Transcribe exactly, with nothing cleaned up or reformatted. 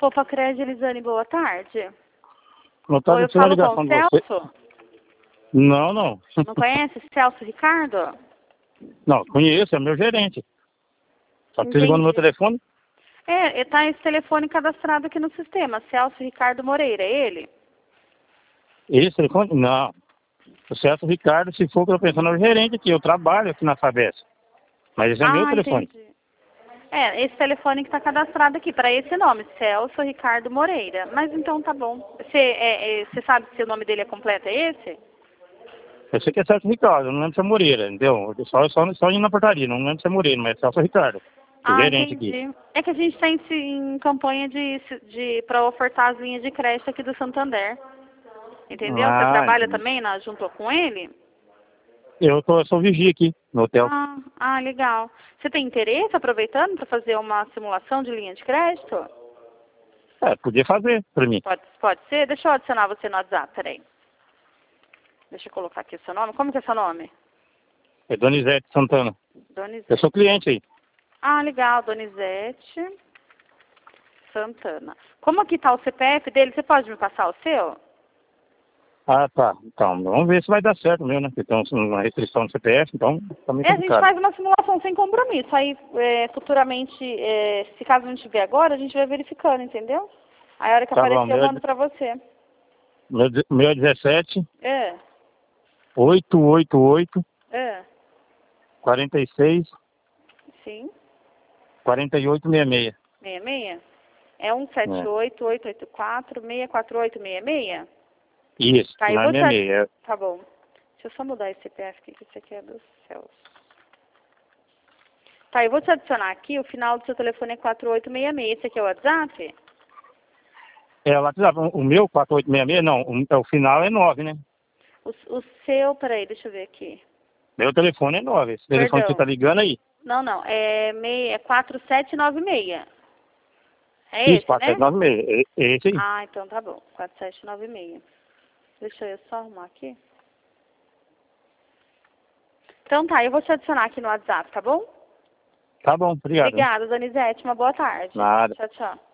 Poupa Crédito, Elisane, boa tarde. Boa tarde, Oi, eu eu tinha uma falo com ligação o de você. Celso? Não, não. Não conhece Celso Ricardo? Não, conheço, é meu gerente. Só que você ligou no meu Entendi. telefone? É, tá esse telefone cadastrado aqui no sistema, Celso Ricardo Moreira, é ele? Esse telefone? Não. O Celso Ricardo, se for que eu pensando, é o gerente aqui. Eu trabalho aqui na Sabesp. Mas esse é meu Ah, telefone. entendi. É, esse telefone que está cadastrado aqui, para esse nome, Celso Ricardo Moreira. Mas então tá bom. Você é, é, você sabe se o nome dele é completo, é esse? Eu sei que é Celso Ricardo, eu não lembro se é Moreira, entendeu? Eu Só, só, só indo na portaria, não lembro se é Moreira, mas é Celso Ricardo. O Ah, gerente aqui. entendi. É que a gente está em, em campanha de, de para ofertar as linhas de crédito aqui do Santander. Entendeu? Você Ah, trabalha entendi. também na, junto com ele? Eu, tô, eu sou vigia aqui no hotel. Ah, ah, legal. Você tem interesse, aproveitando, para fazer uma simulação de linha de crédito? É, podia fazer pra mim. Pode, pode ser? Deixa eu adicionar você no WhatsApp, peraí. Deixa eu colocar aqui o seu nome. Como que é seu nome? É Donizete Santana. Eu Donizete. sou cliente aí. Ah, legal, Donizete Santana. Como aqui está o C P F dele, você pode me passar o seu? Ah, tá. Então, vamos ver se vai dar certo mesmo, né? Porque tem uma restrição no C P F, então tá meio É, a gente complicado. faz uma simulação sem compromisso. Aí, é, futuramente, é, se caso não tiver agora, a gente vai verificando, entendeu? Aí, a hora que Tá bom, aparecer, eu meu, mando pra você. meu, meu é dezessete, É, oito oito oito, é, quarenta e seis, sim, quarenta e oito, sessenta e seis. seis seis. É um sete É. oito, oito oito quatro, seis quatro oito, seis seis? Isso, Tá, eu não é vou te... sessenta e seis. É, Tá bom. Deixa eu só mudar esse C P F aqui, que esse aqui é do Celso. Tá, eu vou te adicionar aqui, o final do seu telefone é quatro oito seis seis. Esse aqui é o WhatsApp? é o WhatsApp. O meu, quatro oito seis seis, não. O, o final é nove, né? O, o seu, peraí, deixa eu ver aqui. Meu telefone é nove. Esse telefone que você tá Perdão. ligando aí. Não, não, é, mei- é quatro sete nove seis. É Isso, esse, né? quatro sete nove seis. É, é esse aí. Ah, então tá bom, quatro sete nove seis. Deixa eu só arrumar aqui. Então tá, eu vou te adicionar aqui no WhatsApp, tá bom? Tá bom, obrigado. Hein? Obrigada, Donizete, uma boa tarde. Nada. Tchau, tchau.